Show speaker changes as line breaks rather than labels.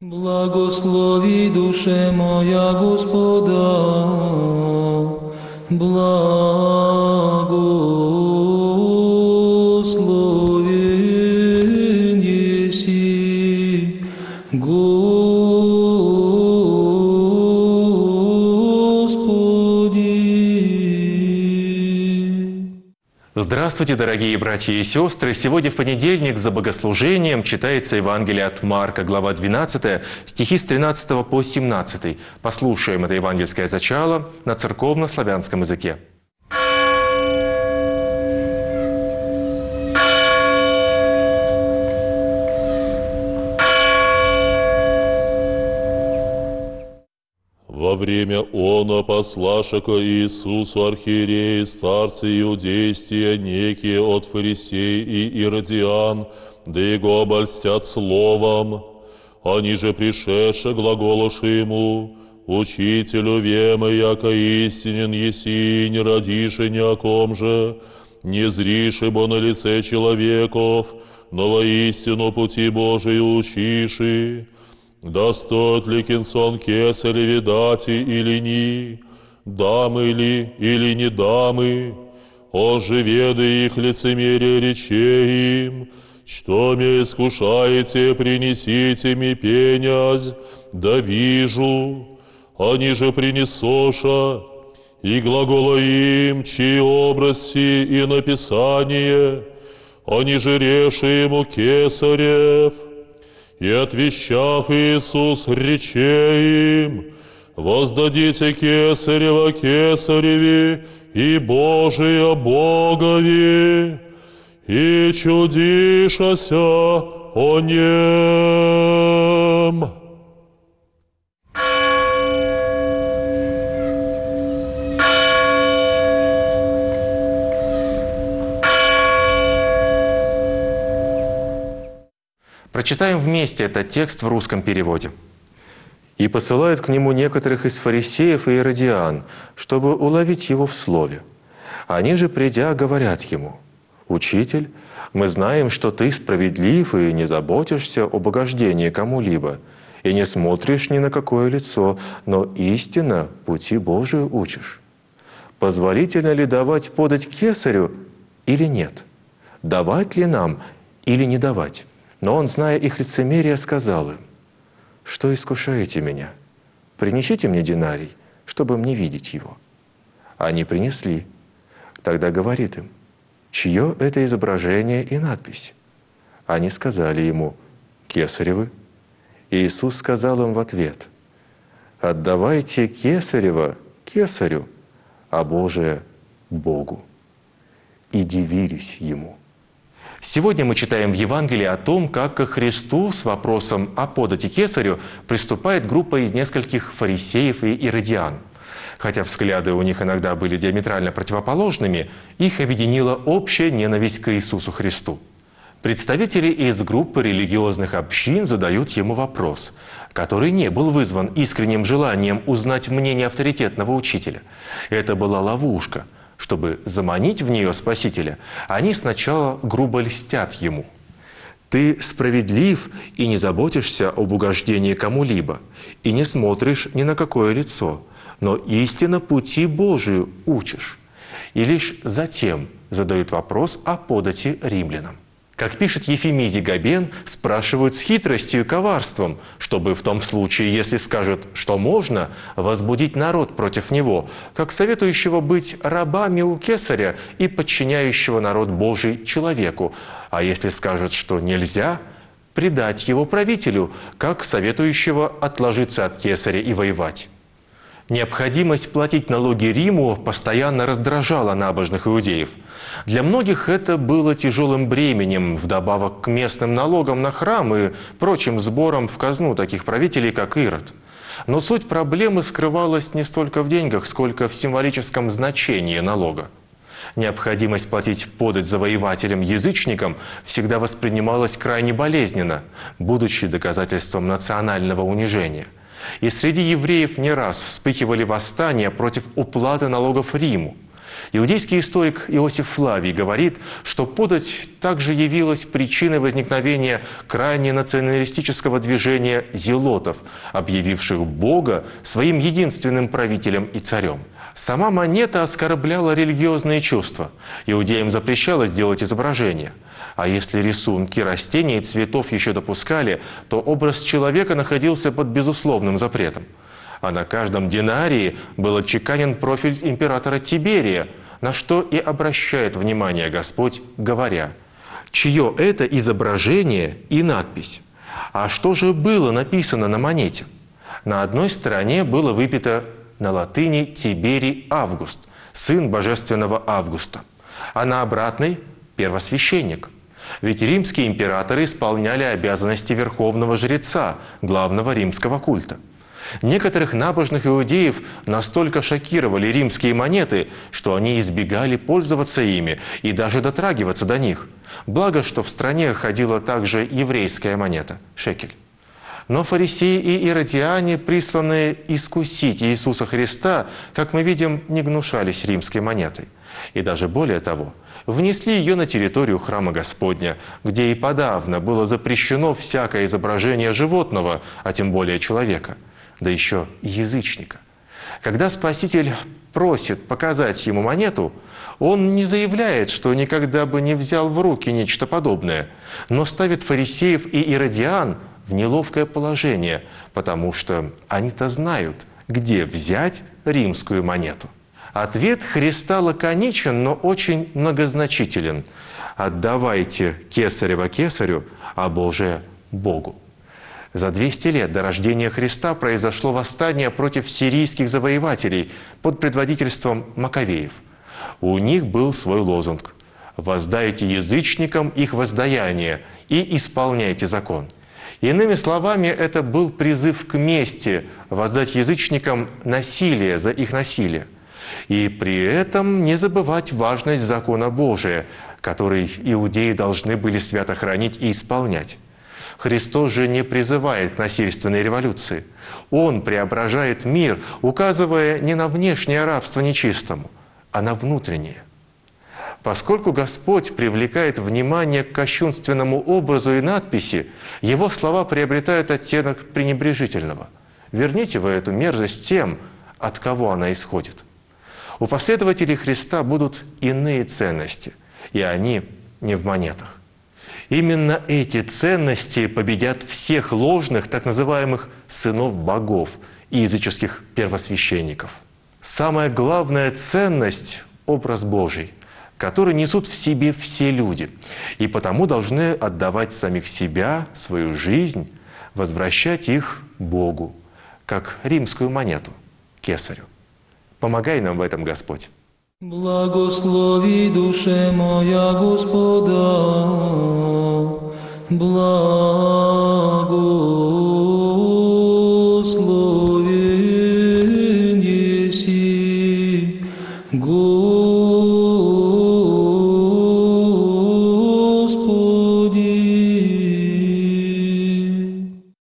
Благослови, душе моя, Господа, благословен еси, Господи.
Здравствуйте, дорогие братья и сестры! Сегодня в понедельник за богослужением читается Евангелие от Марка, глава 12, стихи с 13 по 17. Послушаем это евангельское зачало на церковно-славянском языке.
Во время оно послашако Иисусу архиереи, старцы иудейстия, некие от фарисей и иродиан, да его обольстят словом. Они же пришедши глаголоши ему: «Учителю, вема, яко истинен еси, не родиши ни о ком же, не зриши бо на лице человеков, но воистину пути Божии учиши. Достоит ли кинсон кесаря видати или ни, дамы ли или не дамы? Он же, ведая их лицемерие, рече им: что ме искушаете, принесите ми пенясь, да вижу. Они же принесоша, и глагола им, чьи образцы и написание, они же реши ему кесарев. И отвещав Иисус, рече им: воздадите кесарева кесареве, и Божие Богови, и чудишася о нем».
Прочитаем вместе этот текст в русском переводе. «И посылают к нему некоторых из фарисеев и иродиан, чтобы уловить его в слове. Они же, придя, говорят ему: „Учитель, мы знаем, что ты справедлив и не заботишься об угождении кому-либо, и не смотришь ни на какое лицо, но истинно пути Божию учишь. Позволительно ли давать подать кесарю или нет? Давать ли нам или не давать?“ Но он, зная их лицемерие, сказал им: „Что искушаете меня? Принесите мне динарий, чтобы мне видеть его“. Они принесли. Тогда говорит им: „Чье это изображение и надпись?“ Они сказали ему: „Кесаревы“. И Иисус сказал им в ответ: „Отдавайте кесарева кесарю, а Божие Богу“. И дивились ему. Сегодня мы читаем в Евангелии о том, как ко Христу с вопросом о подати кесарю приступает группа из нескольких фарисеев и иродиан. Хотя взгляды у них иногда были диаметрально противоположными, их объединила общая ненависть к Иисусу Христу. Представители из группы религиозных общин задают ему вопрос, который не был вызван искренним желанием узнать мнение авторитетного учителя. Это была ловушка. Чтобы заманить в нее Спасителя, они сначала грубо льстят ему. «Ты справедлив и не заботишься об угождении кому-либо, и не смотришь ни на какое лицо, но истинно пути Божию учишь». И лишь затем задают вопрос о подати римлянам. Как пишет Ефимизий Габен, спрашивают с хитростью и коварством, чтобы в том случае, если скажут, что можно, возбудить народ против него, как советующего быть рабами у кесаря и подчиняющего народ Божий человеку, а если скажут, что нельзя, предать его правителю, как советующего отложиться от кесаря и воевать. Необходимость платить налоги Риму постоянно раздражала набожных иудеев. Для многих это было тяжелым бременем, вдобавок к местным налогам на храм и прочим сборам в казну таких правителей, как Ирод. Но суть проблемы скрывалась не столько в деньгах, сколько в символическом значении налога. Необходимость платить подать завоевателям-язычникам всегда воспринималась крайне болезненно, будучи доказательством национального унижения. И среди евреев не раз вспыхивали восстания против уплаты налогов Риму. Иудейский историк Иосиф Флавий говорит, что подать также явилась причиной возникновения крайне националистического движения зелотов, объявивших Бога своим единственным правителем и царем. Сама монета оскорбляла религиозные чувства. Иудеям запрещалось делать изображения. А если рисунки растений и цветов еще допускали, то образ человека находился под безусловным запретом. А на каждом динарии был отчеканен профиль императора Тиберия, на что и обращает внимание Господь, говоря: «Чье это изображение и надпись?» А что же было написано на монете? На одной стороне было выпито на латыни «Тиберий Август», сын божественного Августа, а на обратной – первосвященник. Ведь римские императоры исполняли обязанности верховного жреца, главного римского культа. Некоторых набожных иудеев настолько шокировали римские монеты, что они избегали пользоваться ими и даже дотрагиваться до них. Благо, что в стране ходила также еврейская монета – шекель. Но фарисеи и иродиане, присланные искусить Иисуса Христа, как мы видим, не гнушались римской монетой. И даже более того, внесли ее на территорию храма Господня, где и подавно было запрещено всякое изображение животного, а тем более человека, да еще и язычника. Когда Спаситель просит показать ему монету, он не заявляет, что никогда бы не взял в руки нечто подобное, но ставит фарисеев и иродиан в неловкое положение, потому что они-то знают, где взять римскую монету. Ответ Христа лаконичен, но очень многозначителен. «Отдавайте кесарево кесарю, а Божие – Богу». За 200 лет до рождения Христа произошло восстание против сирийских завоевателей под предводительством Маковеев. У них был свой лозунг: «Воздайте язычникам их воздаяние и исполняйте закон». Иными словами, это был призыв к мести, воздать язычникам насилие за их насилие. И при этом не забывать важность закона Божия, который иудеи должны были свято хранить и исполнять. Христос же не призывает к насильственной революции. Он преображает мир, указывая не на внешнее рабство нечистому, а на внутреннее. Поскольку Господь привлекает внимание к кощунственному образу и надписи, Его слова приобретают оттенок пренебрежительного. Верните вы эту мерзость тем, от кого она исходит. У последователей Христа будут иные ценности, и они не в монетах. Именно эти ценности победят всех ложных, так называемых сынов богов и языческих первосвященников. Самая главная ценность – образ Божий, который несут в себе все люди, и потому должны отдавать самих себя, свою жизнь, возвращать их Богу, как римскую монету, кесарю. Помогай нам в этом, Господь.
Благослови душе моя Господа, благо.